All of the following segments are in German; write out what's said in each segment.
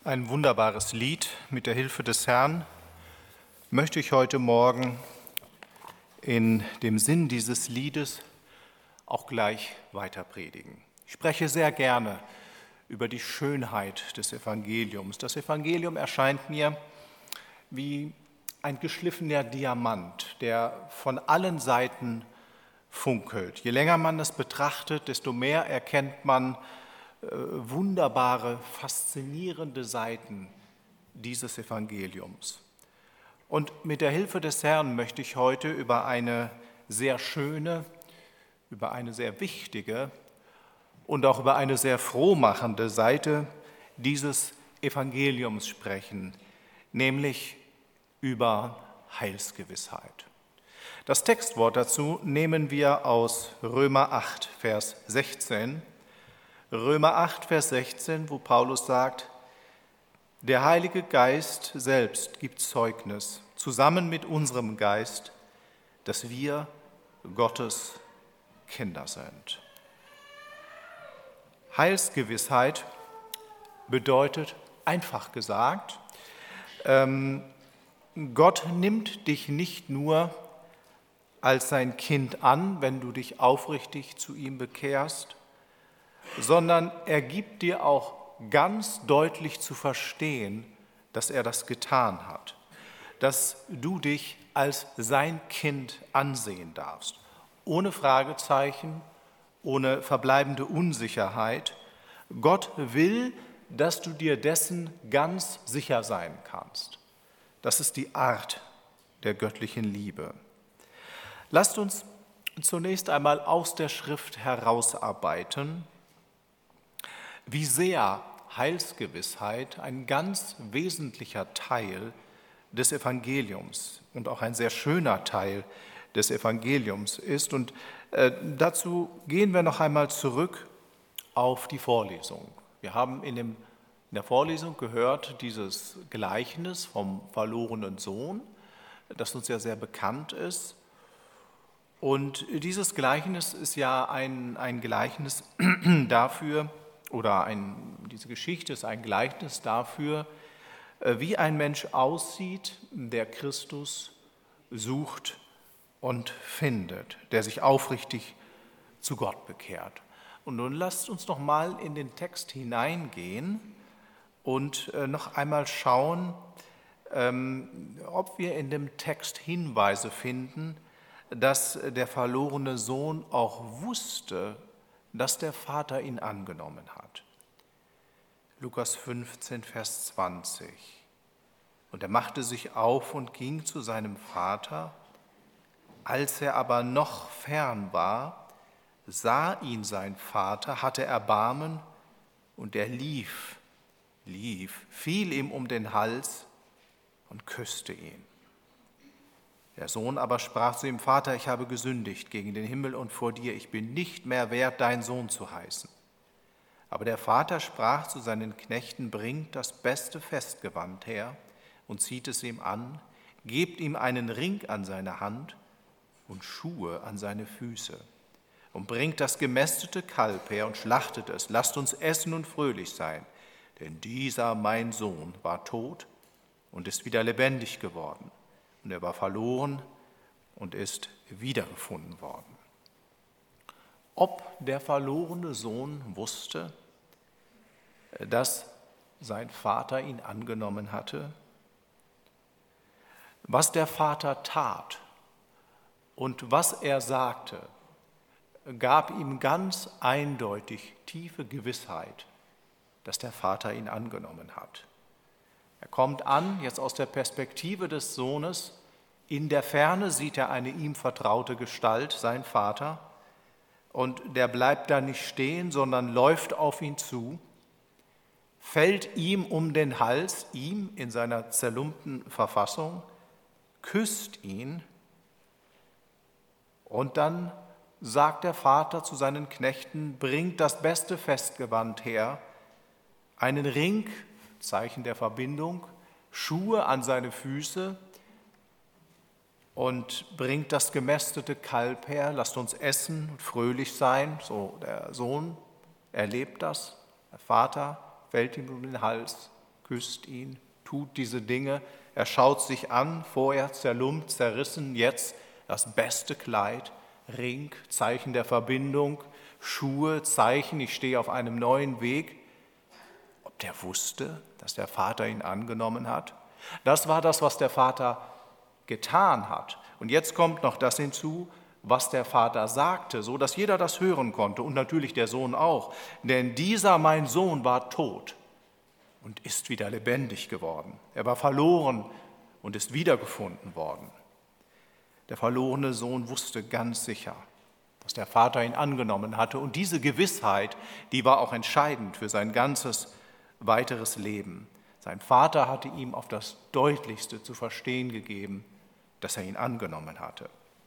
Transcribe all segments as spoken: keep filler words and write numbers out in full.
Ein wunderbares Lied. Mit der Hilfe des Herrn möchte ich heute Morgen in dem Sinn dieses Liedes auch gleich weiter predigen. Ich spreche sehr gerne über die Schönheit des Evangeliums. Das Evangelium erscheint mir wie ein geschliffener Diamant, der von allen Seiten funkelt. Je länger man es betrachtet, desto mehr erkennt man äh, wunderbare, faszinierende Seiten dieses Evangeliums. Und mit der Hilfe des Herrn möchte ich heute über eine sehr schöne, über eine sehr wichtige und auch über eine sehr frohmachende Seite dieses Evangeliums sprechen, nämlich über Heilsgewissheit. Das Textwort dazu nehmen wir aus Römer acht, Vers sechzehn. Römer acht, Vers sechzehn, wo Paulus sagt: Der Heilige Geist selbst gibt Zeugnis, zusammen mit unserem Geist, dass wir Gottes Kinder sind. Heilsgewissheit bedeutet, einfach gesagt, ähm, Gott nimmt dich nicht nur als sein Kind an, wenn du dich aufrichtig zu ihm bekehrst, sondern er gibt dir auch ganz deutlich zu verstehen, dass er das getan hat, dass du dich als sein Kind ansehen darfst, ohne Fragezeichen, ohne verbleibende Unsicherheit. Gott will, dass du dir dessen ganz sicher sein kannst. Das ist die Art der göttlichen Liebe. Lasst uns zunächst einmal aus der Schrift herausarbeiten, wie sehr Heilsgewissheit ein ganz wesentlicher Teil des Evangeliums und auch ein sehr schöner Teil des Evangeliums ist. Und äh, dazu gehen wir noch einmal zurück auf die Vorlesung. Wir haben in, dem, in der Vorlesung gehört dieses Gleichnis vom verlorenen Sohn, das uns ja sehr bekannt ist. Und dieses Gleichnis ist ja ein, ein Gleichnis dafür, oder ein, diese Geschichte ist ein Gleichnis dafür, wie ein Mensch aussieht, der Christus sucht und findet, der sich aufrichtig zu Gott bekehrt. Und nun lasst uns noch mal in den Text hineingehen und noch einmal schauen, ob wir in dem Text Hinweise finden, dass der verlorene Sohn auch wusste, dass der Vater ihn angenommen hat. Lukas fünfzehn, Vers zwanzig. Und er machte sich auf und ging zu seinem Vater. Als er aber noch fern war, sah ihn sein Vater, hatte Erbarmen, und er lief, lief, fiel ihm um den Hals und küsste ihn. Der Sohn aber sprach zu ihm: Vater, ich habe gesündigt gegen den Himmel und vor dir, ich bin nicht mehr wert, dein Sohn zu heißen. Aber der Vater sprach zu seinen Knechten: Bringt das beste Festgewand her und zieht es ihm an, gebt ihm einen Ring an seine Hand und Schuhe an seine Füße und bringt das gemästete Kalb her und schlachtet es. Lasst uns essen und fröhlich sein, denn dieser mein Sohn war tot und ist wieder lebendig geworden. Und er war verloren und ist wiedergefunden worden. Ob der verlorene Sohn wusste, dass sein Vater ihn angenommen hatte, was der Vater tat und was er sagte, gab ihm ganz eindeutig tiefe Gewissheit, dass der Vater ihn angenommen hat. Er kommt an, jetzt aus der Perspektive des Sohnes. In der Ferne sieht er eine ihm vertraute Gestalt, sein Vater. Und der bleibt da nicht stehen, sondern läuft auf ihn zu, fällt ihm um den Hals, ihm in seiner zerlumpten Verfassung, küsst ihn. Und dann sagt der Vater zu seinen Knechten: Bringt das beste Festgewand her, einen Ring, Zeichen der Verbindung, Schuhe an seine Füße und bringt das gemästete Kalb her. Lasst uns essen und fröhlich sein. So, der Sohn erlebt das. Der Vater fällt ihm um den Hals, küsst ihn, tut diese Dinge. Er schaut sich an, vorher zerlumpt, zerrissen, jetzt das beste Kleid, Ring, Zeichen der Verbindung, Schuhe, Zeichen, ich stehe auf einem neuen Weg. Ob der wusste, dass der Vater ihn angenommen hat? Das war das, was der Vater getan hat. Und jetzt kommt noch das hinzu, was der Vater sagte, so dass jeder das hören konnte und natürlich der Sohn auch. Denn dieser, mein Sohn, war tot und ist wieder lebendig geworden. Er war verloren und ist wiedergefunden worden. Der verlorene Sohn wusste ganz sicher, dass der Vater ihn angenommen hatte. Und diese Gewissheit, die war auch entscheidend für sein ganzes weiteres Leben. Sein Vater hatte ihm auf das Deutlichste zu verstehen gegeben, dass er ihn angenommen hatte.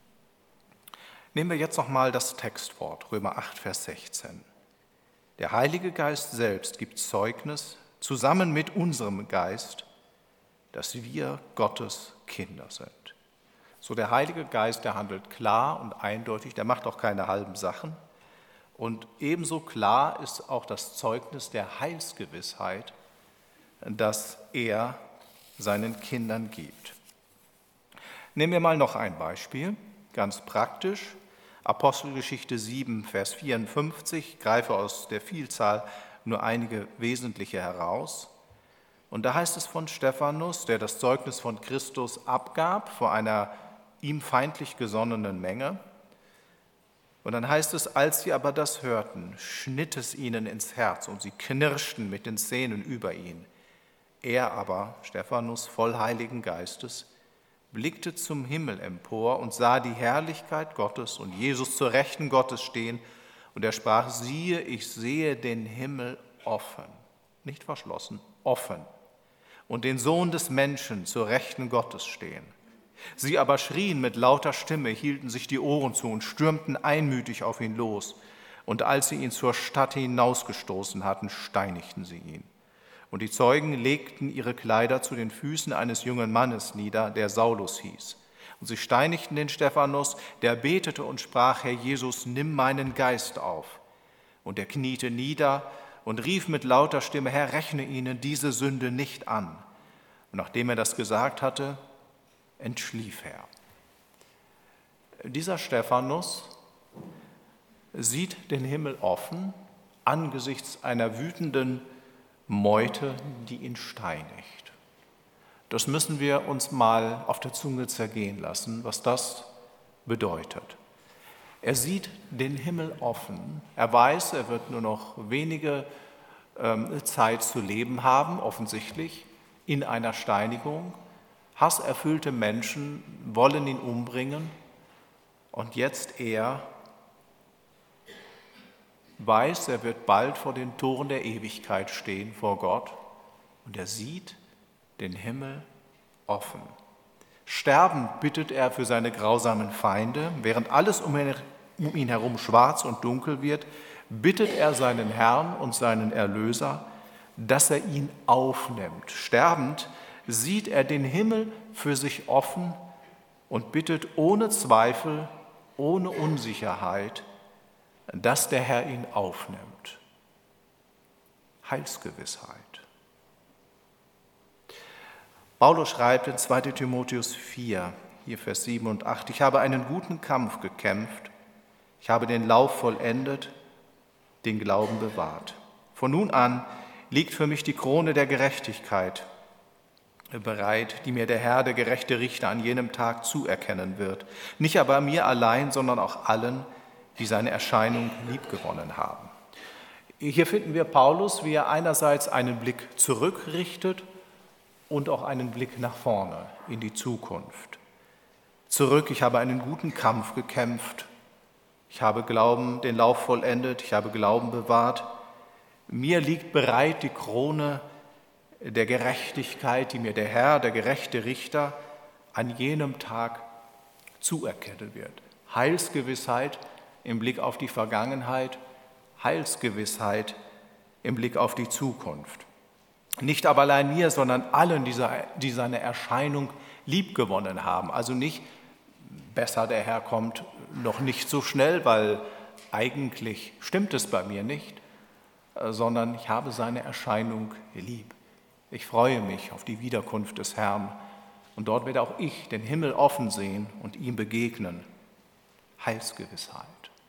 Nehmen wir jetzt nochmal das Textwort, Römer acht, Vers sechzehn. Der Heilige Geist selbst gibt Zeugnis, zusammen mit unserem Geist, dass wir Gottes Kinder sind. So, der Heilige Geist, der handelt klar und eindeutig, der macht auch keine halben Sachen. Und ebenso klar ist auch das Zeugnis der Heilsgewissheit, das er seinen Kindern gibt. Nehmen wir mal noch ein Beispiel, ganz praktisch. Apostelgeschichte sieben, Vers vierundfünfzig, ich greife aus der Vielzahl nur einige wesentliche heraus. Und da heißt es von Stephanus, der das Zeugnis von Christus abgab vor einer ihm feindlich gesonnenen Menge. Und dann heißt es, als sie aber das hörten, schnitt es ihnen ins Herz und sie knirschten mit den Zähnen über ihn. Er aber, Stephanus, voll Heiligen Geistes, blickte zum Himmel empor und sah die Herrlichkeit Gottes und Jesus zur Rechten Gottes stehen. Und er sprach, siehe, ich sehe den Himmel offen, nicht verschlossen, offen, und den Sohn des Menschen zur Rechten Gottes stehen. Sie aber schrien mit lauter Stimme, hielten sich die Ohren zu und stürmten einmütig auf ihn los. Und als sie ihn zur Stadt hinausgestoßen hatten, steinigten sie ihn. Und die Zeugen legten ihre Kleider zu den Füßen eines jungen Mannes nieder, der Saulus hieß. Und sie steinigten den Stephanus, der betete und sprach, Herr Jesus, nimm meinen Geist auf. Und er kniete nieder und rief mit lauter Stimme, Herr, rechne ihnen diese Sünde nicht an. Und nachdem er das gesagt hatte, entschlief er. Dieser Stephanus sieht den Himmel offen angesichts einer wütenden Meute, die ihn steinigt. Das müssen wir uns mal auf der Zunge zergehen lassen, was das bedeutet. Er sieht den Himmel offen. Er weiß, er wird nur noch wenige ähm, Zeit zu leben haben, offensichtlich, in einer Steinigung. Hasserfüllte Menschen wollen ihn umbringen. Und jetzt er weiß, er wird bald vor den Toren der Ewigkeit stehen, vor Gott. Und er sieht den Himmel offen. Sterbend bittet er für seine grausamen Feinde. Während alles um ihn herum schwarz und dunkel wird, bittet er seinen Herrn und seinen Erlöser, dass er ihn aufnimmt. Sterbend sieht er den Himmel für sich offen und bittet ohne Zweifel, ohne Unsicherheit, dass der Herr ihn aufnimmt. Heilsgewissheit. Paulus schreibt in zweiter Timotheus vier, hier Vers sieben und acht, ich habe einen guten Kampf gekämpft, ich habe den Lauf vollendet, den Glauben bewahrt. Von nun an liegt für mich die Krone der Gerechtigkeit bereit, die mir der Herr, der gerechte Richter, an jenem Tag zuerkennen wird. Nicht aber mir allein, sondern auch allen, die seine Erscheinung liebgewonnen haben. Hier finden wir Paulus, wie er einerseits einen Blick zurückrichtet und auch einen Blick nach vorne in die Zukunft. Zurück, ich habe einen guten Kampf gekämpft, ich habe Glauben, den Lauf vollendet, ich habe Glauben bewahrt. Mir liegt bereit die Krone der Gerechtigkeit, die mir der Herr, der gerechte Richter, an jenem Tag zuerkennen wird. Heilsgewissheit im Blick auf die Vergangenheit, Heilsgewissheit im Blick auf die Zukunft. Nicht aber allein mir, sondern allen, die seine Erscheinung liebgewonnen haben. Also nicht, besser der Herr kommt noch nicht so schnell, weil eigentlich stimmt es bei mir nicht, sondern ich habe seine Erscheinung lieb. Ich freue mich auf die Wiederkunft des Herrn und dort werde auch ich den Himmel offen sehen und ihm begegnen. Heilsgewissheit.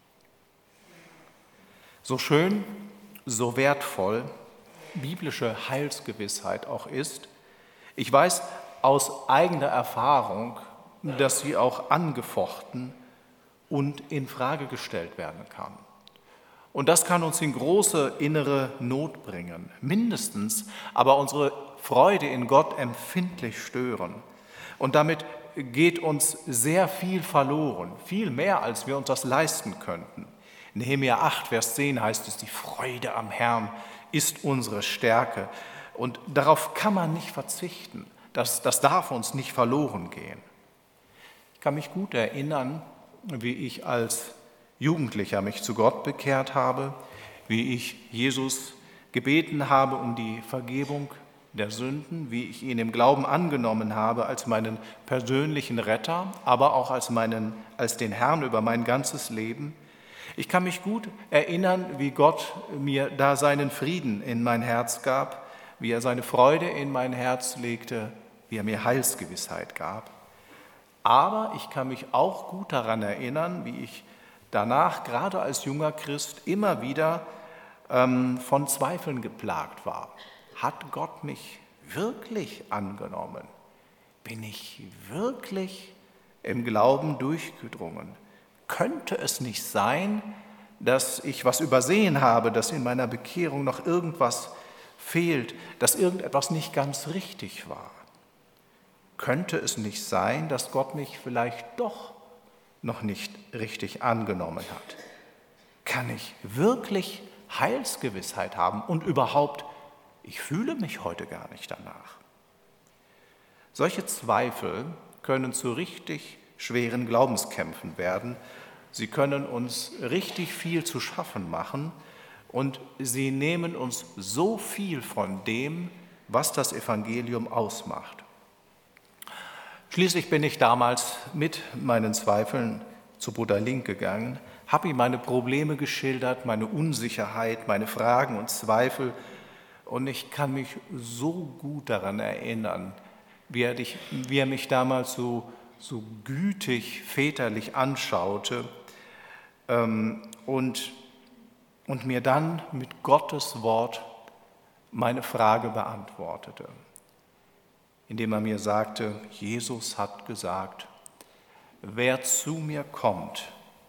So schön, so wertvoll biblische Heilsgewissheit auch ist, ich weiß aus eigener Erfahrung, dass sie auch angefochten und in Frage gestellt werden kann. Und das kann uns in große innere Not bringen, mindestens aber unsere Freude in Gott empfindlich stören. Und damit geht uns sehr viel verloren, viel mehr, als wir uns das leisten könnten. In Nehemia acht, Vers zehn heißt es, die Freude am Herrn ist unsere Stärke. Und darauf kann man nicht verzichten. Das, das darf uns nicht verloren gehen. Ich kann mich gut erinnern, wie ich als Jugendlicher mich zu Gott bekehrt habe, wie ich Jesus gebeten habe um die Vergebung der Sünden, wie ich ihn im Glauben angenommen habe als meinen persönlichen Retter, aber auch als, meinen, als den Herrn über mein ganzes Leben. Ich kann mich gut erinnern, wie Gott mir da seinen Frieden in mein Herz gab, wie er seine Freude in mein Herz legte, wie er mir Heilsgewissheit gab. Aber ich kann mich auch gut daran erinnern, wie ich danach, gerade als junger Christ, immer wieder ähm, von Zweifeln geplagt war. Hat Gott mich wirklich angenommen? Bin ich wirklich im Glauben durchgedrungen? Könnte es nicht sein, dass ich was übersehen habe, dass in meiner Bekehrung noch irgendwas fehlt, dass irgendetwas nicht ganz richtig war? Könnte es nicht sein, dass Gott mich vielleicht doch noch nicht richtig angenommen hat? Kann ich wirklich Heilsgewissheit haben und überhaupt, ich fühle mich heute gar nicht danach? Solche Zweifel können zu richtig schweren Glaubenskämpfen werden. Sie können uns richtig viel zu schaffen machen und sie nehmen uns so viel von dem, was das Evangelium ausmacht. Schließlich bin ich damals mit meinen Zweifeln zu Bruder Link gegangen, habe ihm meine Probleme geschildert, meine Unsicherheit, meine Fragen und Zweifel. Und ich kann mich so gut daran erinnern, wie er, dich, wie er mich damals so, so gütig, väterlich anschaute ähm, und, und mir dann mit Gottes Wort meine Frage beantwortete, indem er mir sagte, Jesus hat gesagt, wer zu mir kommt,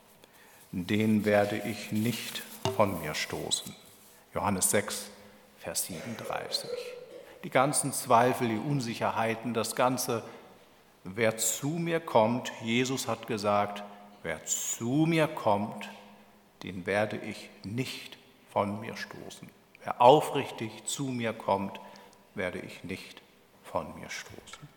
den werde ich nicht von mir stoßen. Johannes sechs, Vers siebenunddreißig. Die ganzen Zweifel, die Unsicherheiten, das Ganze, wer zu mir kommt, Jesus hat gesagt, wer zu mir kommt, den werde ich nicht von mir stoßen. Wer aufrichtig zu mir kommt, werde ich nicht von mir stoßen.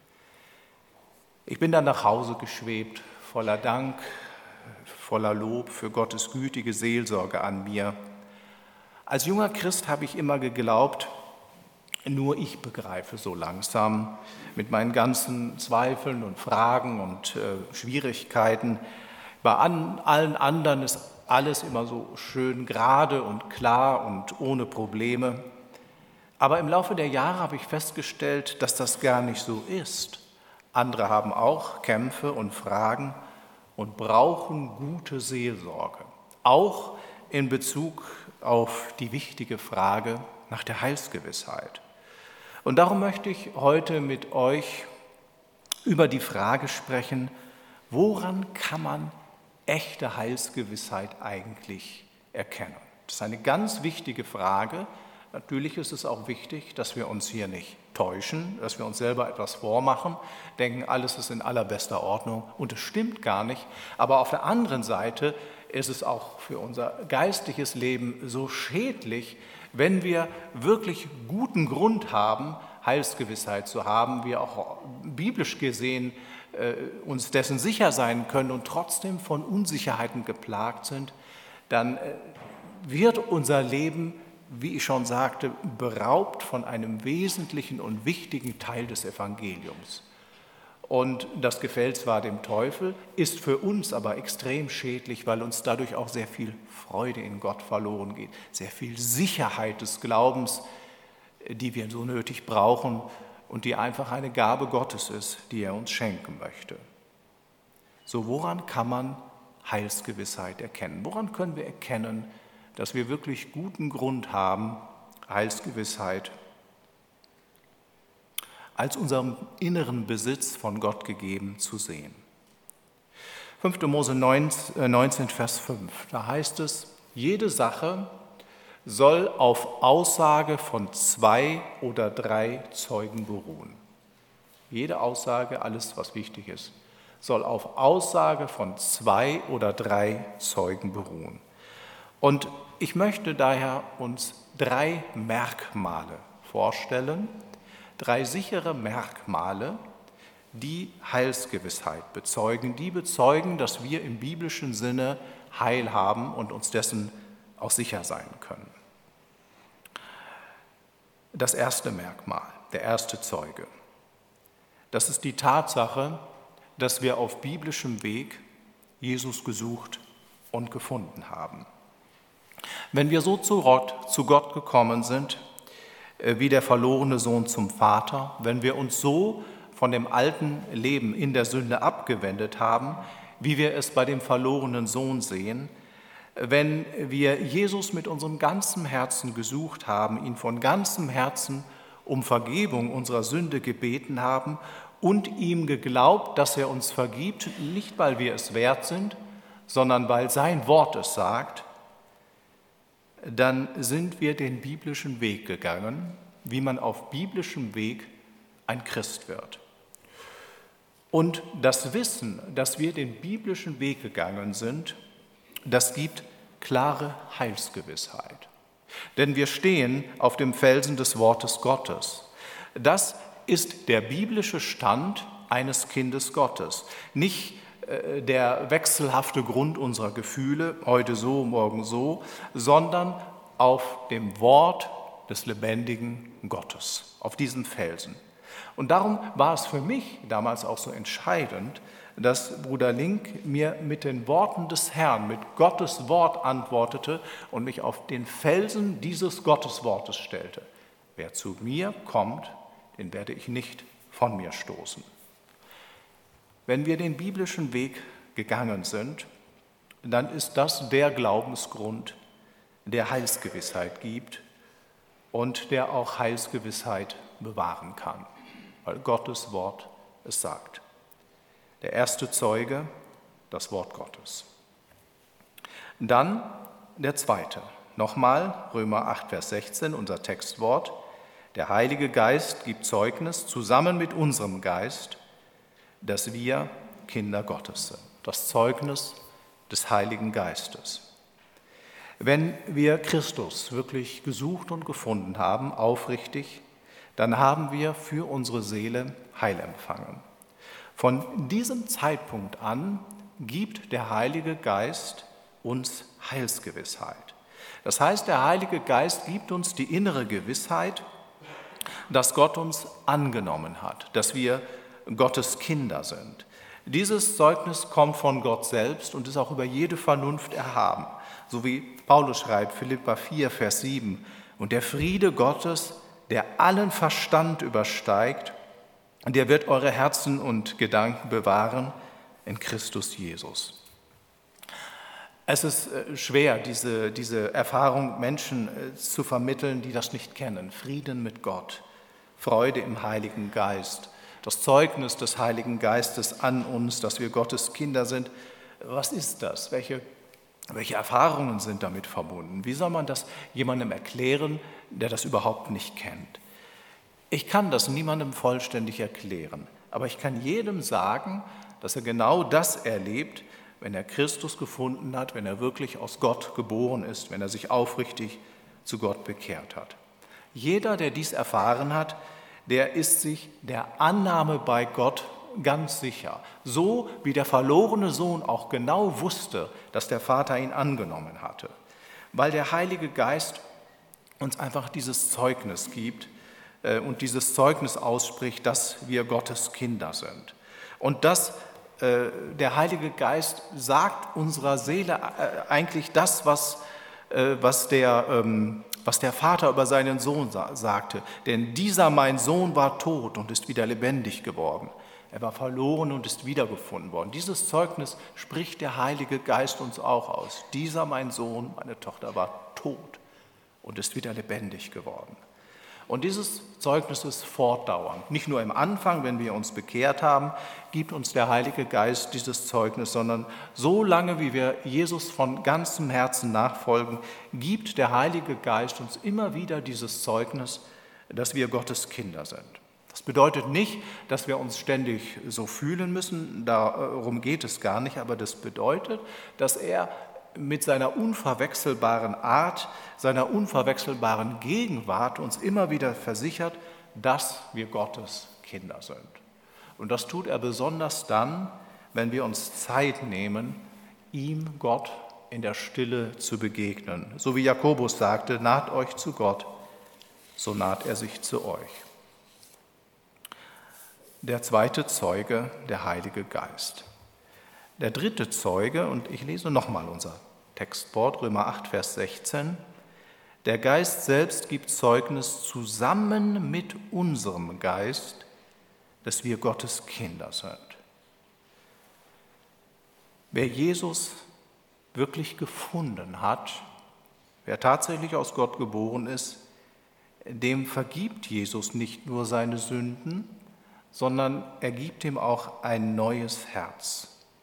Ich bin dann nach Hause geschwebt, voller Dank, voller Lob für Gottes gütige Seelsorge an mir. Als junger Christ habe ich immer geglaubt, nur ich begreife so langsam mit meinen ganzen Zweifeln und Fragen und äh, Schwierigkeiten. Bei an, allen anderen ist alles immer so schön gerade und klar und ohne Probleme. Aber im Laufe der Jahre habe ich festgestellt, dass das gar nicht so ist. Andere haben auch Kämpfe und Fragen und brauchen gute Seelsorge, auch in Bezug auf die wichtige Frage nach der Heilsgewissheit. Und darum möchte ich heute mit euch über die Frage sprechen, woran kann man echte Heilsgewissheit eigentlich erkennen? Das ist eine ganz wichtige Frage. Natürlich ist es auch wichtig, dass wir uns hier nicht täuschen, dass wir uns selber etwas vormachen, denken, alles ist in allerbester Ordnung und es stimmt gar nicht. Aber auf der anderen Seite ist es auch für unser geistliches Leben so schädlich, wenn wir wirklich guten Grund haben, Heilsgewissheit zu haben, wir auch biblisch gesehen äh, uns dessen sicher sein können und trotzdem von Unsicherheiten geplagt sind, dann äh, wird unser Leben, wie ich schon sagte, beraubt von einem wesentlichen und wichtigen Teil des Evangeliums. Und das gefällt zwar dem Teufel, ist für uns aber extrem schädlich, weil uns dadurch auch sehr viel Freude in Gott verloren geht, sehr viel Sicherheit des Glaubens, die wir so nötig brauchen und die einfach eine Gabe Gottes ist, die er uns schenken möchte. So, woran kann man Heilsgewissheit erkennen? Woran können wir erkennen, dass wir wirklich guten Grund haben, Heilsgewissheit als unserem inneren Besitz von Gott gegeben zu sehen? fünfter Mose neunzehn, Vers fünf, da heißt es, jede Sache soll auf Aussage von zwei oder drei Zeugen beruhen. Jede Aussage, alles was wichtig ist, soll auf Aussage von zwei oder drei Zeugen beruhen. Und ich möchte daher uns drei Merkmale vorstellen, drei sichere Merkmale, die Heilsgewissheit bezeugen, die bezeugen, dass wir im biblischen Sinne Heil haben und uns dessen auch sicher sein können. Das erste Merkmal, der erste Zeuge, das ist die Tatsache, dass wir auf biblischem Weg Jesus gesucht und gefunden haben. Wenn wir so zu Gott, zu Gott gekommen sind, wie der verlorene Sohn zum Vater, wenn wir uns so von dem alten Leben in der Sünde abgewendet haben, wie wir es bei dem verlorenen Sohn sehen, wenn wir Jesus mit unserem ganzen Herzen gesucht haben, ihn von ganzem Herzen um Vergebung unserer Sünde gebeten haben und ihm geglaubt, dass er uns vergibt, nicht weil wir es wert sind, sondern weil sein Wort es sagt, dann sind wir den biblischen Weg gegangen, wie man auf biblischem Weg ein Christ wird. Und das Wissen, dass wir den biblischen Weg gegangen sind, das gibt klare Heilsgewissheit. Denn wir stehen auf dem Felsen des Wortes Gottes. Das ist der biblische Stand eines Kindes Gottes. Nicht äh, der wechselhafte Grund unserer Gefühle, heute so, morgen so, sondern auf dem Wort des lebendigen Gottes, auf diesem Felsen. Und darum war es für mich damals auch so entscheidend, dass Bruder Link mir mit den Worten des Herrn, mit Gottes Wort antwortete und mich auf den Felsen dieses Gotteswortes stellte. Wer zu mir kommt, den werde ich nicht von mir stoßen. Wenn wir den biblischen Weg gegangen sind, dann ist das der Glaubensgrund, der Heilsgewissheit gibt und der auch Heilsgewissheit bewahren kann, weil Gottes Wort es sagt. Der erste Zeuge, das Wort Gottes. Dann der zweite. Nochmal Römer acht, Vers sechzehn, unser Textwort. Der Heilige Geist gibt Zeugnis zusammen mit unserem Geist, dass wir Kinder Gottes sind. Das Zeugnis des Heiligen Geistes. Wenn wir Christus wirklich gesucht und gefunden haben, aufrichtig, dann haben wir für unsere Seele Heil empfangen. Von diesem Zeitpunkt an gibt der Heilige Geist uns Heilsgewissheit. Das heißt, der Heilige Geist gibt uns die innere Gewissheit, dass Gott uns angenommen hat, dass wir Gottes Kinder sind. Dieses Zeugnis kommt von Gott selbst und ist auch über jede Vernunft erhaben. So wie Paulus schreibt, Philipper vier, Vers sieben, und der Friede Gottes, der allen Verstand übersteigt, der wird eure Herzen und Gedanken bewahren in Christus Jesus. Es ist schwer, diese, diese Erfahrung Menschen zu vermitteln, die das nicht kennen. Frieden mit Gott, Freude im Heiligen Geist, das Zeugnis des Heiligen Geistes an uns, dass wir Gottes Kinder sind. Was ist das? Welche, welche Erfahrungen sind damit verbunden? Wie soll man das jemandem erklären, der das überhaupt nicht kennt? Ich kann das niemandem vollständig erklären, aber ich kann jedem sagen, dass er genau das erlebt, wenn er Christus gefunden hat, wenn er wirklich aus Gott geboren ist, wenn er sich aufrichtig zu Gott bekehrt hat. Jeder, der dies erfahren hat, der ist sich der Annahme bei Gott ganz sicher. So wie der verlorene Sohn auch genau wusste, dass der Vater ihn angenommen hatte. Weil der Heilige Geist uns einfach dieses Zeugnis gibt, und dieses Zeugnis ausspricht, dass wir Gottes Kinder sind. Und dass äh, der Heilige Geist sagt unserer Seele äh, eigentlich das, was, äh, was der ähm, was der Vater über seinen Sohn sagte. Denn dieser mein Sohn war tot und ist wieder lebendig geworden. Er war verloren und ist wiedergefunden worden. Dieses Zeugnis spricht der Heilige Geist uns auch aus. Dieser mein Sohn, meine Tochter, war tot und ist wieder lebendig geworden. Und dieses Zeugnis ist fortdauernd. Nicht nur im Anfang, wenn wir uns bekehrt haben, gibt uns der Heilige Geist dieses Zeugnis, sondern so lange, wie wir Jesus von ganzem Herzen nachfolgen, gibt der Heilige Geist uns immer wieder dieses Zeugnis, dass wir Gottes Kinder sind. Das bedeutet nicht, dass wir uns ständig so fühlen müssen, darum geht es gar nicht, aber das bedeutet, dass er mit seiner unverwechselbaren Art, seiner unverwechselbaren Gegenwart uns immer wieder versichert, dass wir Gottes Kinder sind. Und das tut er besonders dann, wenn wir uns Zeit nehmen, ihm, Gott, in der Stille zu begegnen. So wie Jakobus sagte, naht euch zu Gott, so naht er sich zu euch. Der zweite Zeuge, der Heilige Geist. Der dritte Zeuge, und ich lese nochmal unser Textwort, Römer acht, Vers sechzehn. Der Geist selbst gibt Zeugnis zusammen mit unserem Geist, dass wir Gottes Kinder sind. Wer Jesus wirklich gefunden hat, wer tatsächlich aus Gott geboren ist, dem vergibt Jesus nicht nur seine Sünden, sondern er gibt ihm auch ein neues Herz.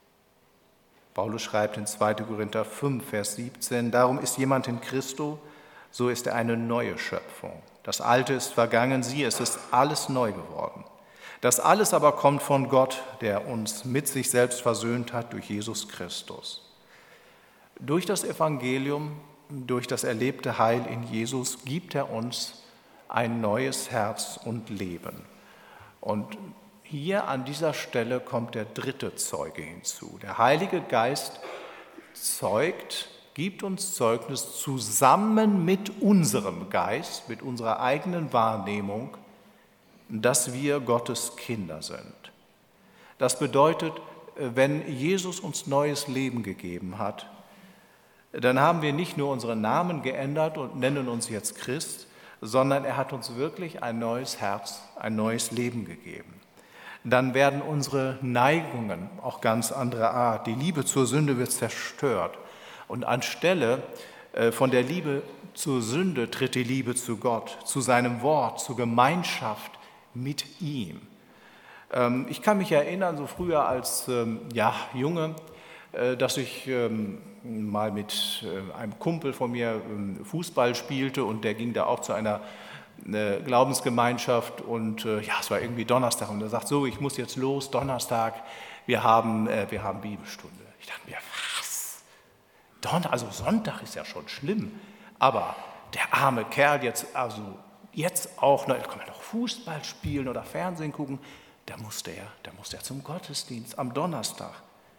Paulus schreibt in zweiter Korinther fünf, Vers siebzehn, darum ist jemand in Christo, so ist er eine neue Schöpfung. Das Alte ist vergangen, siehe, es ist alles neu geworden. Das alles aber kommt von Gott, der uns mit sich selbst versöhnt hat durch Jesus Christus. Durch das Evangelium, durch das erlebte Heil in Jesus gibt er uns ein neues Herz und Leben. Und hier an dieser Stelle kommt der dritte Zeuge hinzu. Der Heilige Geist zeugt, gibt uns Zeugnis zusammen mit unserem Geist, mit unserer eigenen Wahrnehmung, dass wir Gottes Kinder sind. Das bedeutet, wenn Jesus uns neues Leben gegeben hat, dann haben wir nicht nur unseren Namen geändert und nennen uns jetzt Christ, sondern er hat uns wirklich ein neues Herz, ein neues Leben gegeben. Dann werden unsere Neigungen auch ganz anderer Art. Die Liebe zur Sünde wird zerstört. Und anstelle von der Liebe zur Sünde tritt die Liebe zu Gott, zu seinem Wort, zur Gemeinschaft mit ihm. Ich kann mich erinnern, so früher als ja, Junge, dass ich mal mit einem Kumpel von mir Fußball spielte und der ging da auch zu einer Glaubensgemeinschaft und ja, es war irgendwie Donnerstag und er sagt so, ich muss jetzt los, Donnerstag, wir haben, wir haben Bibelstunde. Ich dachte mir, was? Donner, also Sonntag ist ja schon schlimm, aber der arme Kerl jetzt, also jetzt auch, noch, kann man noch Fußball spielen oder Fernsehen gucken, da musste er, da musste er zum Gottesdienst am Donnerstag.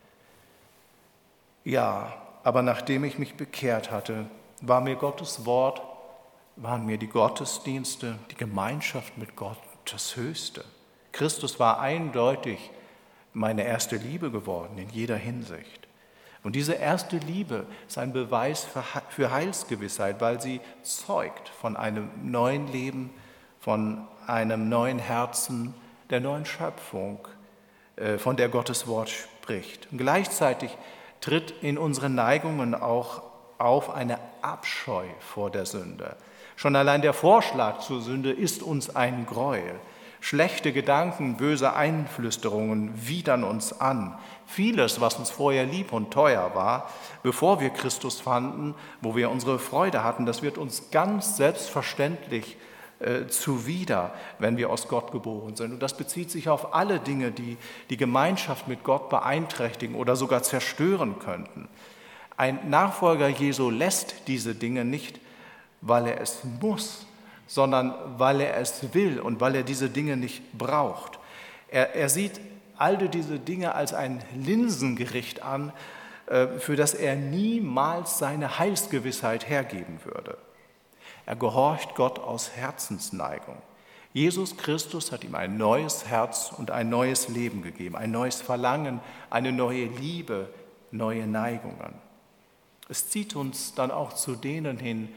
Ja, aber nachdem ich mich bekehrt hatte, war mir Gottes Wort, waren mir die Gottesdienste, die Gemeinschaft mit Gott das Höchste. Christus war eindeutig meine erste Liebe geworden in jeder Hinsicht. Und diese erste Liebe ist ein Beweis für Heilsgewissheit, weil sie zeugt von einem neuen Leben, von einem neuen Herzen, der neuen Schöpfung, von der Gottes Wort spricht. Und gleichzeitig tritt in unseren Neigungen auch auf eine Abscheu vor der Sünde. Schon allein der Vorschlag zur Sünde ist uns ein Gräuel. Schlechte Gedanken, böse Einflüsterungen widern uns an. Vieles, was uns vorher lieb und teuer war, bevor wir Christus fanden, wo wir unsere Freude hatten, das wird uns ganz selbstverständlich äh, zuwider, wenn wir aus Gott geboren sind. Und das bezieht sich auf alle Dinge, die die Gemeinschaft mit Gott beeinträchtigen oder sogar zerstören könnten. Ein Nachfolger Jesu lässt diese Dinge nicht, weil er es muss, sondern weil er es will und weil er diese Dinge nicht braucht. Er, er sieht all diese Dinge als ein Linsengericht an, für das er niemals seine Heilsgewissheit hergeben würde. Er gehorcht Gott aus Herzensneigung. Jesus Christus hat ihm ein neues Herz und ein neues Leben gegeben, ein neues Verlangen, eine neue Liebe, neue Neigungen. Es zieht uns dann auch zu denen hin,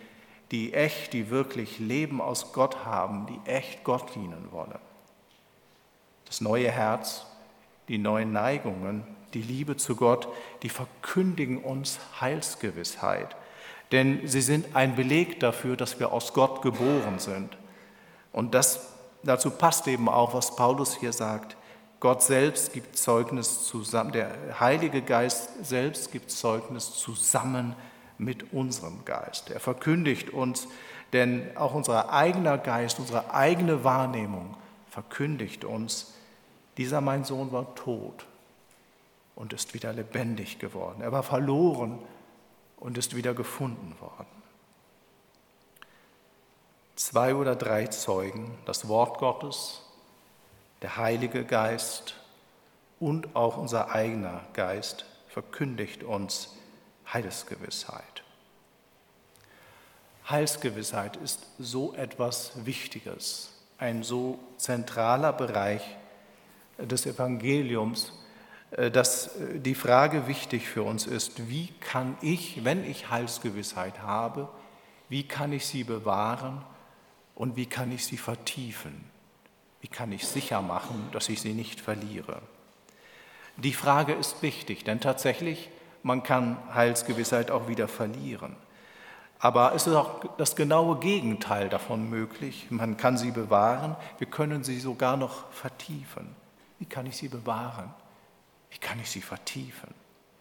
die echt, die wirklich Leben aus Gott haben, die echt Gott dienen wollen. Das neue Herz, die neuen Neigungen, die Liebe zu Gott, die verkündigen uns Heilsgewissheit. Denn sie sind ein Beleg dafür, dass wir aus Gott geboren sind. Und das, dazu passt eben auch, was Paulus hier sagt. Gott selbst gibt Zeugnis zusammen, der Heilige Geist selbst gibt Zeugnis zusammen mit unserem Geist. Er verkündigt uns, denn auch unser eigener Geist, unsere eigene Wahrnehmung verkündigt uns, dieser mein Sohn war tot und ist wieder lebendig geworden. Er war verloren und ist wieder gefunden worden. Zwei oder drei Zeugen, das Wort Gottes, der Heilige Geist und auch unser eigener Geist verkündigt uns Heilsgewissheit. Heilsgewissheit ist so etwas Wichtiges, ein so zentraler Bereich des Evangeliums, dass die Frage wichtig für uns ist, wie kann ich, wenn ich Heilsgewissheit habe, wie kann ich sie bewahren und wie kann ich sie vertiefen? Wie kann ich sicher machen, dass ich sie nicht verliere? Die Frage ist wichtig, denn tatsächlich, man kann Heilsgewissheit auch wieder verlieren. Aber es ist auch das genaue Gegenteil davon möglich. Man kann sie bewahren, wir können sie sogar noch vertiefen. Wie kann ich sie bewahren? Wie kann ich sie vertiefen?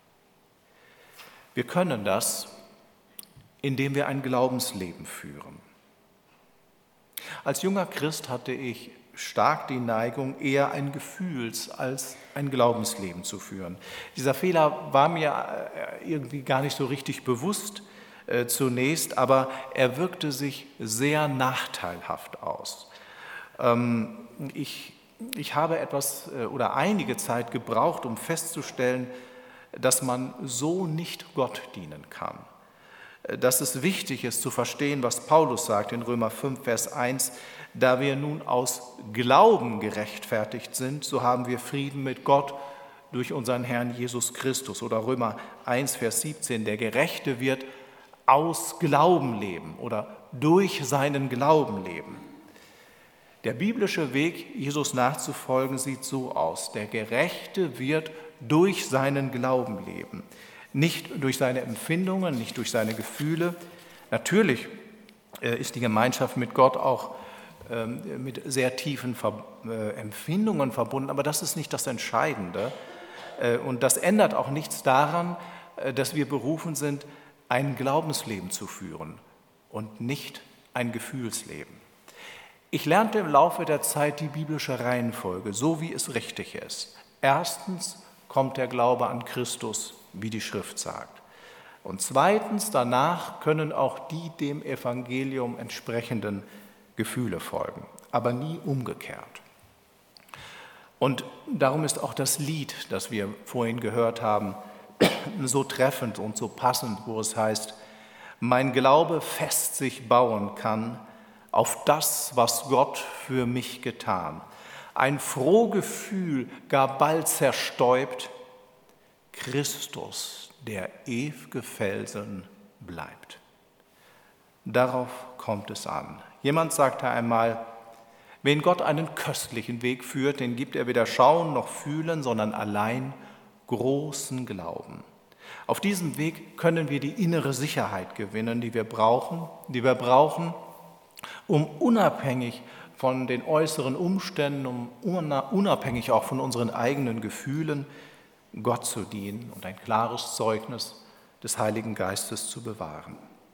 Wir können das, indem wir ein Glaubensleben führen. Als junger Christ hatte ich stark die Neigung, eher ein Gefühls- als ein Glaubensleben zu führen. Dieser Fehler war mir irgendwie gar nicht so richtig bewusst äh, zunächst, aber er wirkte sich sehr nachteilhaft aus. Ähm, ich, ich habe etwas äh, oder einige Zeit gebraucht, um festzustellen, dass man so nicht Gott dienen kann. Dass es wichtig ist zu verstehen, was Paulus sagt in Römer fünf, Vers eins, da wir nun aus Glauben gerechtfertigt sind, so haben wir Frieden mit Gott durch unseren Herrn Jesus Christus. Oder Römer eins, Vers siebzehn, der Gerechte wird aus Glauben leben oder durch seinen Glauben leben. Der biblische Weg, Jesus nachzufolgen, sieht so aus, der Gerechte wird durch seinen Glauben leben. Nicht durch seine Empfindungen, nicht durch seine Gefühle. Natürlich ist die Gemeinschaft mit Gott auch mit sehr tiefen Empfindungen verbunden, aber das ist nicht das Entscheidende. Und das ändert auch nichts daran, dass wir berufen sind, ein Glaubensleben zu führen und nicht ein Gefühlsleben. Ich lernte im Laufe der Zeit die biblische Reihenfolge, so wie es richtig ist. Erstens kommt der Glaube an Christus, wie die Schrift sagt. Und zweitens, danach können auch die dem Evangelium entsprechenden Gefühle folgen, aber nie umgekehrt. Und darum ist auch das Lied, das wir vorhin gehört haben, so treffend und so passend, wo es heißt, mein Glaube fest sich bauen kann auf das, was Gott für mich getan. Ein Frohgefühl gar bald zerstäubt, Christus, der ew'ge Felsen, bleibt. Darauf kommt es an. Jemand sagte einmal, wen Gott einen köstlichen Weg führt, den gibt er weder schauen noch fühlen, sondern allein großen Glauben. Auf diesem Weg können wir die innere Sicherheit gewinnen, die wir brauchen, die wir brauchen, um unabhängig von den äußeren Umständen, um unabhängig auch von unseren eigenen Gefühlen, Gott zu dienen und ein klares Zeugnis des Heiligen Geistes zu bewahren.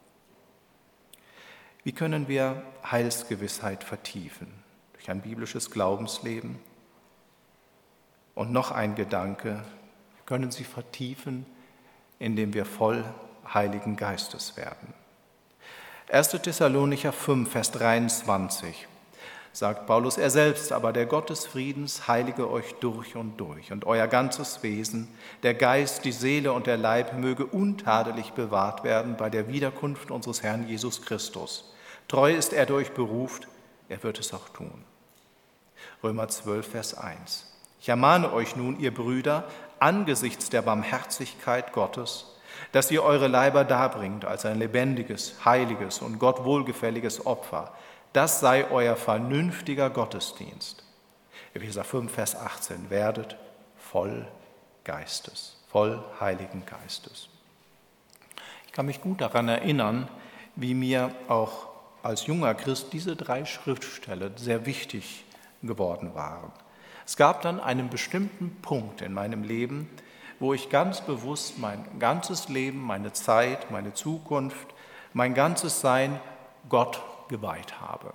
Wie können wir Heilsgewissheit vertiefen? Durch ein biblisches Glaubensleben. Und noch ein Gedanke, wir können sie vertiefen, indem wir voll Heiligen Geistes werden. erster Thessalonicher fünf, Vers dreiundzwanzig sagt Paulus, er selbst aber, der Gott des Friedens, heilige euch durch und durch und euer ganzes Wesen, der Geist, die Seele und der Leib möge untadelig bewahrt werden bei der Wiederkunft unseres Herrn Jesus Christus. Treu ist er, der euch beruft, er wird es auch tun. Römer zwölf, Vers eins. Ich ermahne euch nun, ihr Brüder, angesichts der Barmherzigkeit Gottes, dass ihr eure Leiber darbringt als ein lebendiges, heiliges und Gott wohlgefälliges Opfer. Das sei euer vernünftiger Gottesdienst. Epheser fünf, Vers achtzehn, werdet voll Geistes, voll Heiligen Geistes. Ich kann mich gut daran erinnern, wie mir auch als junger Christ diese drei Schriftstellen sehr wichtig geworden waren. Es gab dann einen bestimmten Punkt in meinem Leben, wo ich ganz bewusst mein ganzes Leben, meine Zeit, meine Zukunft, mein ganzes Sein Gott geweiht habe.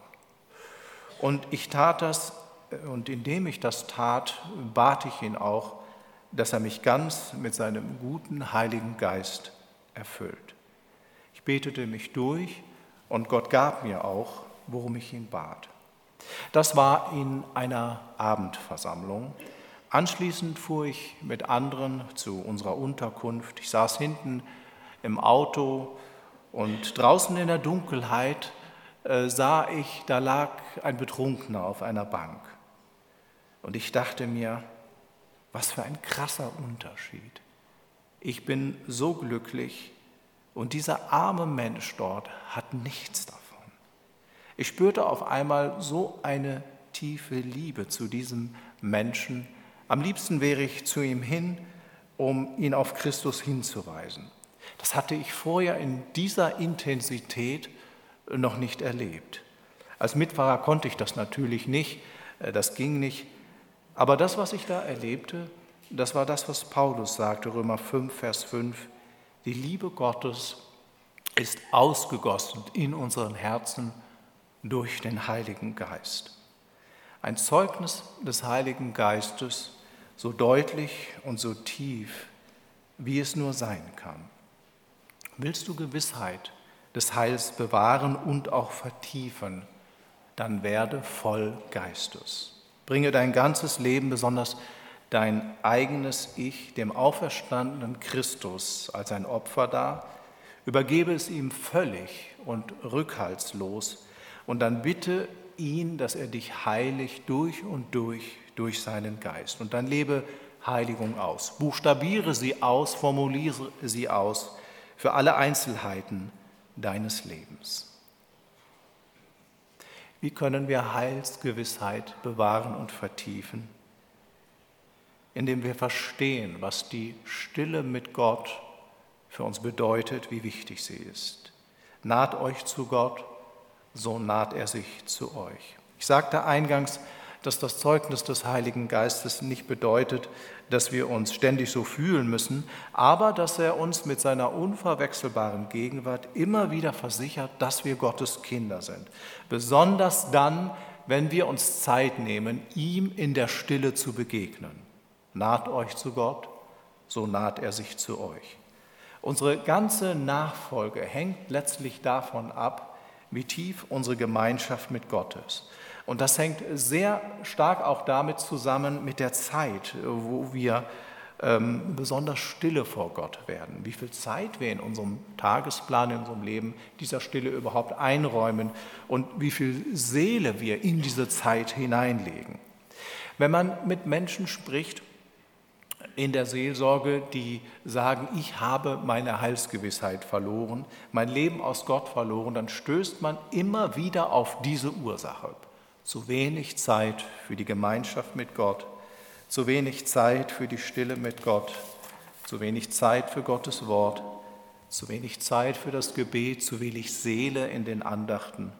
Und ich tat das, und indem ich das tat, bat ich ihn auch, dass er mich ganz mit seinem guten Heiligen Geist erfüllt. Ich betete mich durch und Gott gab mir auch, worum ich ihn bat. Das war in einer Abendversammlung. Anschließend fuhr ich mit anderen zu unserer Unterkunft. Ich saß hinten im Auto und draußen in der Dunkelheit äh, sah ich, da lag ein Betrunkener auf einer Bank. Und ich dachte mir, was für ein krasser Unterschied. Ich bin so glücklich und dieser arme Mensch dort hat nichts davon. Ich spürte auf einmal so eine tiefe Liebe zu diesem Menschen. Am liebsten wäre ich zu ihm hin, um ihn auf Christus hinzuweisen. Das hatte ich vorher in dieser Intensität noch nicht erlebt. Als Mitfahrer konnte ich das natürlich nicht, das ging nicht. Aber das, was ich da erlebte, das war das, was Paulus sagte, Römer fünf, Vers fünf. Die Liebe Gottes ist ausgegossen in unseren Herzen durch den Heiligen Geist. Ein Zeugnis des Heiligen Geistes, so deutlich und so tief, wie es nur sein kann. Willst du Gewissheit des Heils bewahren und auch vertiefen, dann werde voll Geistes. Bringe dein ganzes Leben, besonders dein eigenes Ich, dem auferstandenen Christus als ein Opfer dar, übergebe es ihm völlig und rückhaltslos und dann bitte ihn, dass er dich heiligt durch und durch, durch seinen Geist. Und dann lebe Heiligung aus. Buchstabiere sie aus, formuliere sie aus für alle Einzelheiten deines Lebens. Wie können wir Heilsgewissheit bewahren und vertiefen? Indem wir verstehen, was die Stille mit Gott für uns bedeutet, wie wichtig sie ist. Naht euch zu Gott, so naht er sich zu euch. Ich sagte eingangs, dass das Zeugnis des Heiligen Geistes nicht bedeutet, dass wir uns ständig so fühlen müssen, aber dass er uns mit seiner unverwechselbaren Gegenwart immer wieder versichert, dass wir Gottes Kinder sind. Besonders dann, wenn wir uns Zeit nehmen, ihm in der Stille zu begegnen. Naht euch zu Gott, so naht er sich zu euch. Unsere ganze Nachfolge hängt letztlich davon ab, wie tief unsere Gemeinschaft mit Gott ist. Und das hängt sehr stark auch damit zusammen mit der Zeit, wo wir ähm, besonders stille vor Gott werden. Wie viel Zeit wir in unserem Tagesplan, in unserem Leben dieser Stille überhaupt einräumen und wie viel Seele wir in diese Zeit hineinlegen. Wenn man mit Menschen spricht in der Seelsorge, die sagen, ich habe meine Heilsgewissheit verloren, mein Leben aus Gott verloren, dann stößt man immer wieder auf diese Ursache. Zu wenig Zeit für die Gemeinschaft mit Gott, zu wenig Zeit für die Stille mit Gott, zu wenig Zeit für Gottes Wort, zu wenig Zeit für das Gebet, zu wenig Seele in den Andachten.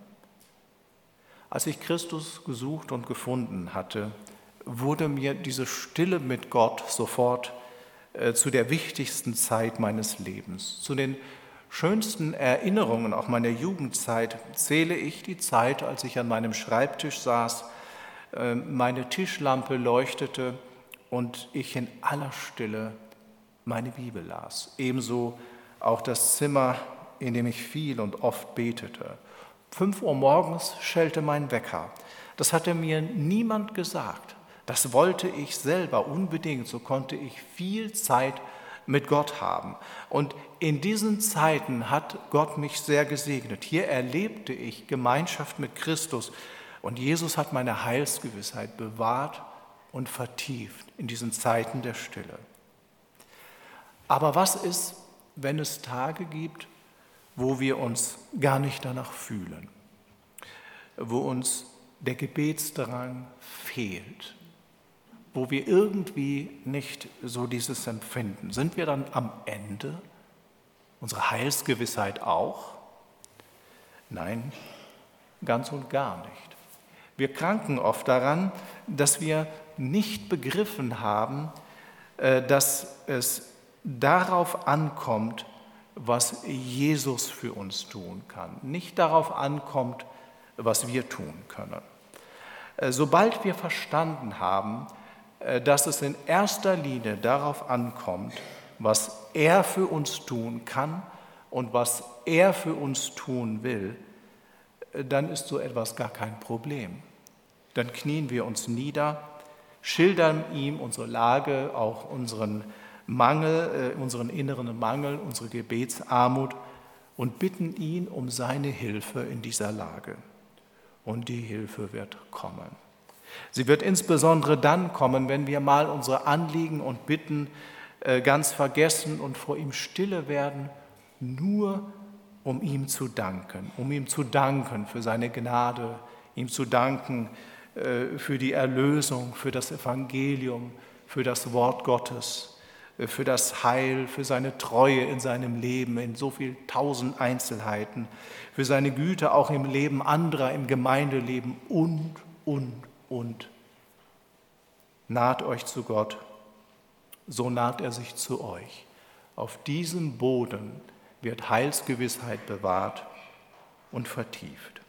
Als ich Christus gesucht und gefunden hatte, wurde mir diese Stille mit Gott sofort äh, zu der wichtigsten Zeit meines Lebens. Zu den schönsten Erinnerungen auch meiner Jugendzeit zähle ich die Zeit, als ich an meinem Schreibtisch saß, äh, meine Tischlampe leuchtete und ich in aller Stille meine Bibel las. Ebenso auch das Zimmer, in dem ich viel und oft betete. Fünf Uhr morgens schellte mein Wecker. Das hatte mir niemand gesagt. Das wollte ich selber unbedingt, so konnte ich viel Zeit mit Gott haben. Und in diesen Zeiten hat Gott mich sehr gesegnet. Hier erlebte ich Gemeinschaft mit Christus und Jesus hat meine Heilsgewissheit bewahrt und vertieft in diesen Zeiten der Stille. Aber was ist, wenn es Tage gibt, wo wir uns gar nicht danach fühlen, wo uns der Gebetsdrang fehlt, wo wir irgendwie nicht so dieses empfinden, sind wir dann am Ende, unsere Heilsgewissheit auch? Nein, ganz und gar nicht. Wir kranken oft daran, dass wir nicht begriffen haben, dass es darauf ankommt, was Jesus für uns tun kann, nicht darauf ankommt, was wir tun können. Sobald wir verstanden haben, dass es in erster Linie darauf ankommt, was er für uns tun kann und was er für uns tun will, dann ist so etwas gar kein Problem. Dann knien wir uns nieder, schildern ihm unsere Lage, auch unseren Mangel, äh, unseren inneren Mangel, unsere Gebetsarmut und bitten ihn um seine Hilfe in dieser Lage. Und die Hilfe wird kommen. Sie wird insbesondere dann kommen, wenn wir mal unsere Anliegen und Bitten äh, ganz vergessen und vor ihm stille werden, nur um ihm zu danken, um ihm zu danken für seine Gnade, ihm zu danken äh, für die Erlösung, für das Evangelium, für das Wort Gottes, äh, für das Heil, für seine Treue in seinem Leben, in so viel tausend Einzelheiten, für seine Güte auch im Leben anderer, im Gemeindeleben und, und, und. Naht euch zu Gott, so naht er sich zu euch. Auf diesem Boden wird Heilsgewissheit bewahrt und vertieft.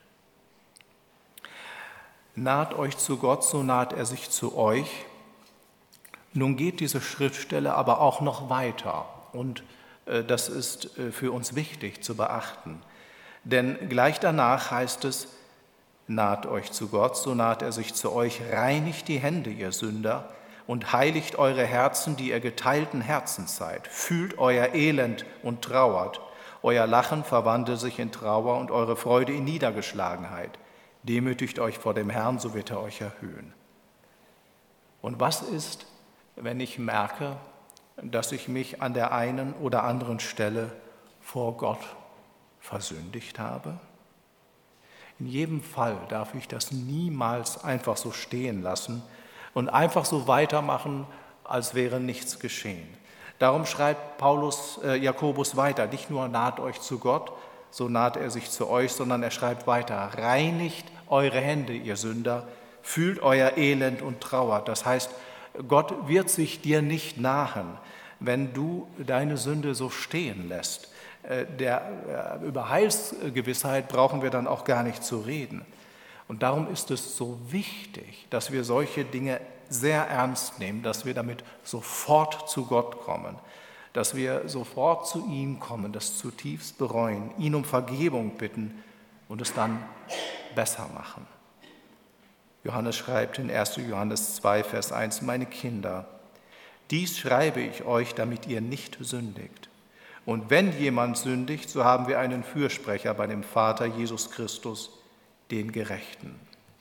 Naht euch zu Gott, so naht er sich zu euch. Nun geht diese Schriftstelle aber auch noch weiter und äh, das ist äh, für uns wichtig zu beachten. Denn gleich danach heißt es, naht euch zu Gott, so naht er sich zu euch, reinigt die Hände, ihr Sünder, und heiligt eure Herzen, die ihr geteilten Herzens seid. Fühlt euer Elend und trauert. Euer Lachen verwandelt sich in Trauer und eure Freude in Niedergeschlagenheit. Demütigt euch vor dem Herrn, so wird er euch erhöhen. Und was ist, wenn ich merke, dass ich mich an der einen oder anderen Stelle vor Gott versündigt habe? In jedem Fall darf ich das niemals einfach so stehen lassen und einfach so weitermachen, als wäre nichts geschehen. Darum schreibt Paulus, äh, Jakobus weiter, nicht nur naht euch zu Gott, so naht er sich zu euch, sondern er schreibt weiter, reinigt eure Hände, ihr Sünder, fühlt euer Elend und trauert. Das heißt, Gott wird sich dir nicht nahen, wenn du deine Sünde so stehen lässt. Äh, der, äh, über Heilsgewissheit brauchen wir dann auch gar nicht zu reden. Und darum ist es so wichtig, dass wir solche Dinge sehr ernst nehmen, dass wir damit sofort zu Gott kommen, dass wir sofort zu ihm kommen, das zutiefst bereuen, ihn um Vergebung bitten und es dann besser machen. Johannes schreibt in erster Johannes zwei, Vers eins, meine Kinder, dies schreibe ich euch, damit ihr nicht sündigt. Und wenn jemand sündigt, so haben wir einen Fürsprecher bei dem Vater Jesus Christus, den Gerechten.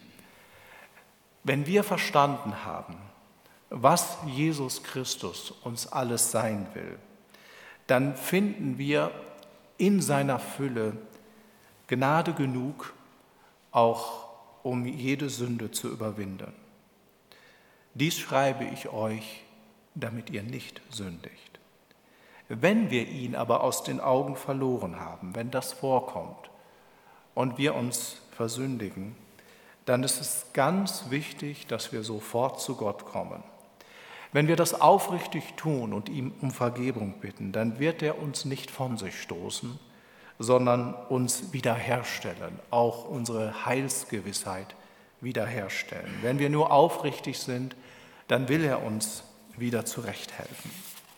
Wenn wir verstanden haben, was Jesus Christus uns alles sein will, dann finden wir in seiner Fülle Gnade genug, auch um jede Sünde zu überwinden. Dies schreibe ich euch, damit ihr nicht sündigt. Wenn wir ihn aber aus den Augen verloren haben, wenn das vorkommt und wir uns versündigen, dann ist es ganz wichtig, dass wir sofort zu Gott kommen. Wenn wir das aufrichtig tun und ihm um Vergebung bitten, dann wird er uns nicht von sich stoßen, sondern uns wiederherstellen, auch unsere Heilsgewissheit wiederherstellen. Wenn wir nur aufrichtig sind, dann will er uns wieder zurechthelfen.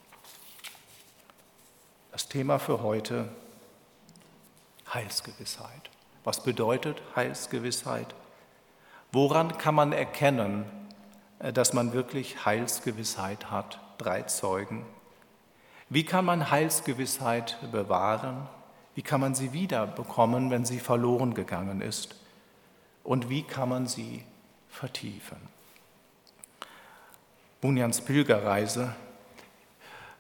Das Thema für heute, Heilsgewissheit. Was bedeutet Heilsgewissheit? Woran kann man erkennen, dass man wirklich Heilsgewissheit hat? Drei Zeugen. Wie kann man Heilsgewissheit bewahren? Wie kann man sie wiederbekommen, wenn sie verloren gegangen ist? Und wie kann man sie vertiefen? Bunjans Pilgerreise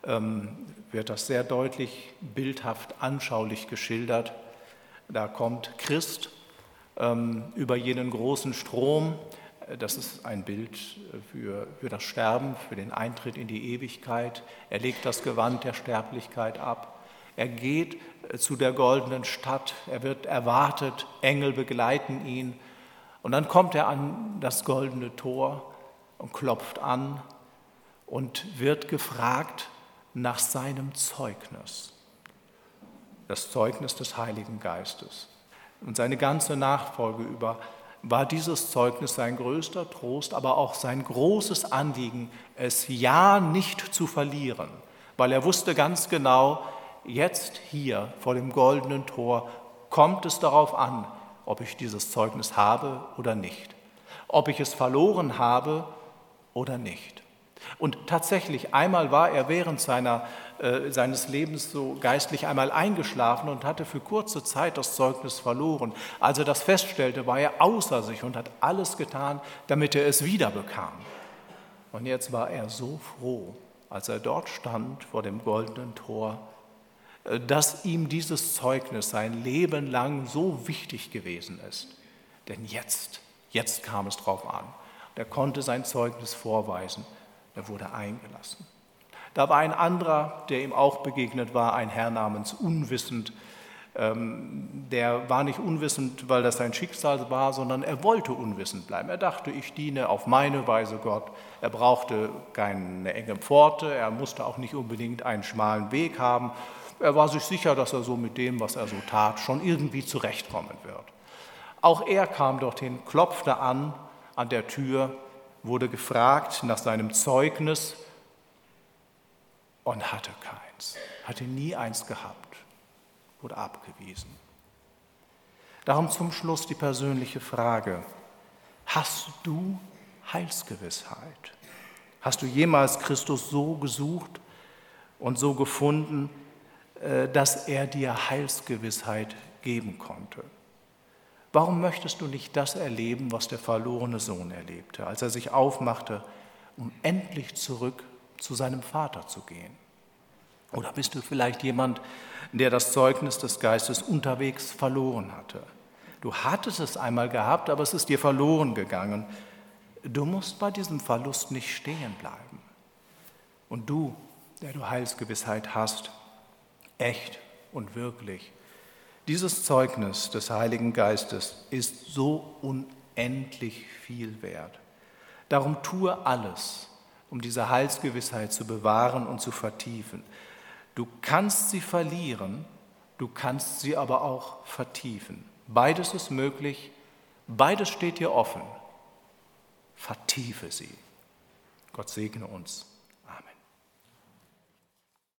ähm, wird das sehr deutlich, bildhaft, anschaulich geschildert. Da kommt Christ ähm, über jenen großen Strom. Das ist ein Bild für, für das Sterben, für den Eintritt in die Ewigkeit. Er legt das Gewand der Sterblichkeit ab. Er geht zu der goldenen Stadt. Er wird erwartet. Engel begleiten ihn. Und dann kommt er an das goldene Tor und klopft an und wird gefragt nach seinem Zeugnis. Das Zeugnis des Heiligen Geistes. Und seine ganze Nachfolge über war dieses Zeugnis sein größter Trost, aber auch sein großes Anliegen, es ja nicht zu verlieren, weil er wusste ganz genau, jetzt hier vor dem goldenen Tor kommt es darauf an, ob ich dieses Zeugnis habe oder nicht, ob ich es verloren habe oder nicht. Und tatsächlich, einmal war er während seiner, äh, seines Lebens so geistlich einmal eingeschlafen und hatte für kurze Zeit das Zeugnis verloren. Als er das feststellte, war er außer sich und hat alles getan, damit er es wiederbekam. Und jetzt war er so froh, als er dort stand vor dem goldenen Tor, äh, dass ihm dieses Zeugnis sein Leben lang so wichtig gewesen ist. Denn jetzt, jetzt kam es drauf an. Er konnte sein Zeugnis vorweisen. Er wurde eingelassen. Da war ein anderer, der ihm auch begegnet war, ein Herr namens Unwissend. Ähm, der war nicht unwissend, weil das sein Schicksal war, sondern er wollte unwissend bleiben. Er dachte, ich diene auf meine Weise Gott. Er brauchte keine enge Pforte, er musste auch nicht unbedingt einen schmalen Weg haben. Er war sich sicher, dass er so mit dem, was er so tat, schon irgendwie zurechtkommen wird. Auch er kam dorthin, klopfte an, an der Tür, wurde gefragt nach seinem Zeugnis und hatte keins, hatte nie eins gehabt, wurde abgewiesen. Darum zum Schluss die persönliche Frage: Hast du Heilsgewissheit? Hast du jemals Christus so gesucht und so gefunden, dass er dir Heilsgewissheit geben konnte? Warum möchtest du nicht das erleben, was der verlorene Sohn erlebte, als er sich aufmachte, um endlich zurück zu seinem Vater zu gehen? Oder bist du vielleicht jemand, der das Zeugnis des Geistes unterwegs verloren hatte? Du hattest es einmal gehabt, aber es ist dir verloren gegangen. Du musst bei diesem Verlust nicht stehen bleiben. Und du, der du Heilsgewissheit hast, echt und wirklich, dieses Zeugnis des Heiligen Geistes ist so unendlich viel wert. Darum tue alles, um diese Heilsgewissheit zu bewahren und zu vertiefen. Du kannst sie verlieren, du kannst sie aber auch vertiefen. Beides ist möglich, beides steht dir offen. Vertiefe sie. Gott segne uns.